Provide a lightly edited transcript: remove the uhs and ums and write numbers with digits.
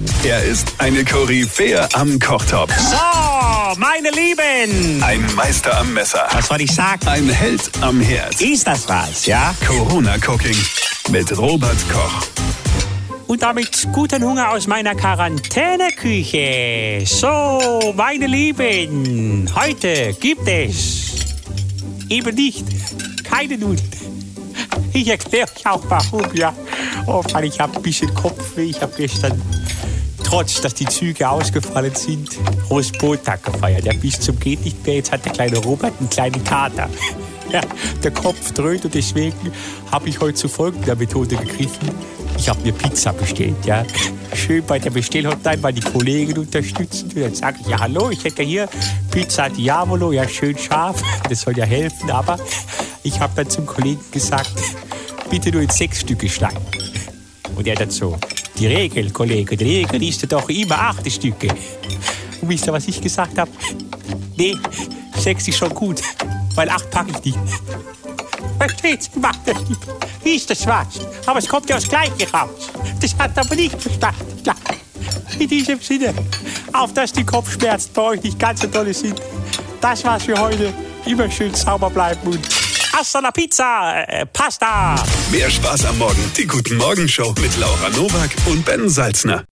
Er ist eine Koryphäe am Kochtopf. So, meine Lieben. Ein Meister am Messer. Was soll ich sagen? Ein Held am Herd. Ist das was, ja? Corona Cooking mit Robert Koch. Und damit guten Hunger aus meiner Quarantäneküche. So, meine Lieben, heute gibt es eben nicht keine Nudeln. Ich erkläre euch auch warum, ja. Oh Mann, ich habe ein bisschen Kopfweh. Ich habe gestern, trotz dass die Züge ausgefallen sind, Rosenmontag gefeiert. Ja, bis zum geht nicht mehr. Jetzt hat der kleine Robert einen kleinen Kater. Ja, der Kopf dröhnt und deswegen habe ich heute zu folgender Methode gegriffen. Ich habe mir Pizza bestellt, ja. Schön bei der Bestellhotline, weil die Kollegen unterstützen. Und dann sage ich, ja hallo, ich hätte hier Pizza Diavolo, ja schön scharf. Das soll ja helfen, aber ich habe dann zum Kollegen gesagt, bitte nur in 6 Stücke schneiden. Und er dazu, die Regel, Kollege, die Regel ist doch immer 8 Stücke. Und wisst ihr, was ich gesagt habe? Nee, 6 ist schon gut, weil 8 packe ich nicht. Versteht's, wie ist das was? Aber es kommt ja das Gleiche raus. Das hat aber nicht verstanden. Ja. In diesem Sinne, auf dass die Kopfschmerzen bei euch nicht ganz so dolle sind. Das war's für heute. Immer schön sauber bleiben und hasta la Pizza, Pasta. Mehr Spaß am Morgen. Die Guten Morgen Show mit Laura Nowak und Ben Salzner.